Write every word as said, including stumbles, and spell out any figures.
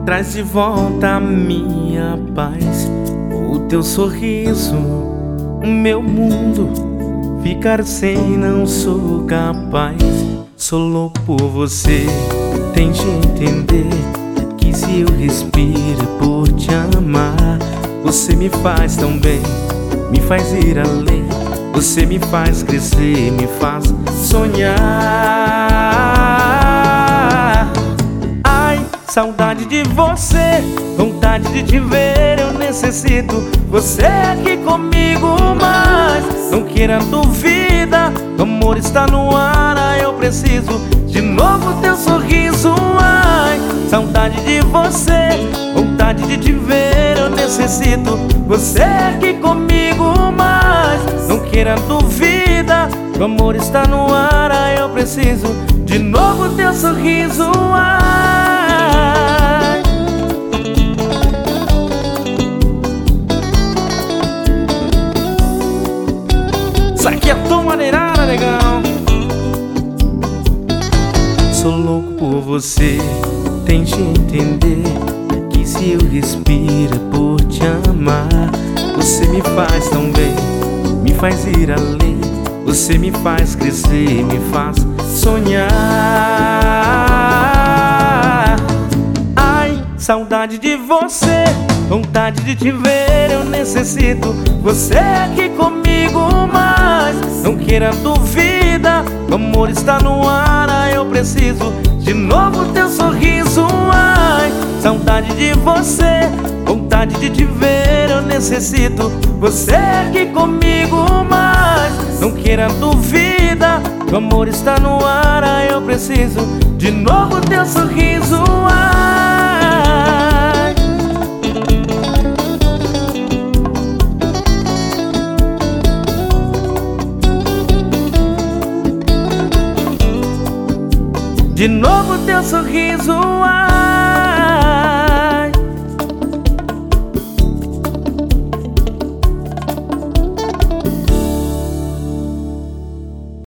traz de volta a minha paz. O teu sorriso, o meu mundo, ficar sem não sou capaz. Sou louco por você, tente entender que se eu respiro por te amar, você me faz tão bem, me faz ir além. Você me faz crescer, me faz sonhar. Ai, saudade de você, vontade de te ver, eu necessito você aqui comigo, mas não queira duvida, o amor está no ar, ai, eu preciso de novo teu sorriso. Ai, saudade de você, vontade de te ver, eu necessito você aqui comigo, mas não queira duvida, o amor está no ar, ai, eu preciso de novo teu sorriso. Ai, isso aqui é tua maneirada, legal. Sou louco por você, tente entender que se eu respiro é por te amar. Você me faz tão bem, me faz ir além. Você me faz crescer, me faz sonhar. Ai, saudade de você, vontade de te ver, eu necessito você aqui comigo, mas não queira duvida, o amor está no ar, ai, eu preciso de novo teu sorriso. Ai, saudade de você, vontade de te ver, eu necessito você aqui comigo, mas não queira duvida, o amor está no ar, ai, eu preciso de novo teu sorriso. Ai, de novo teu sorriso. Ai.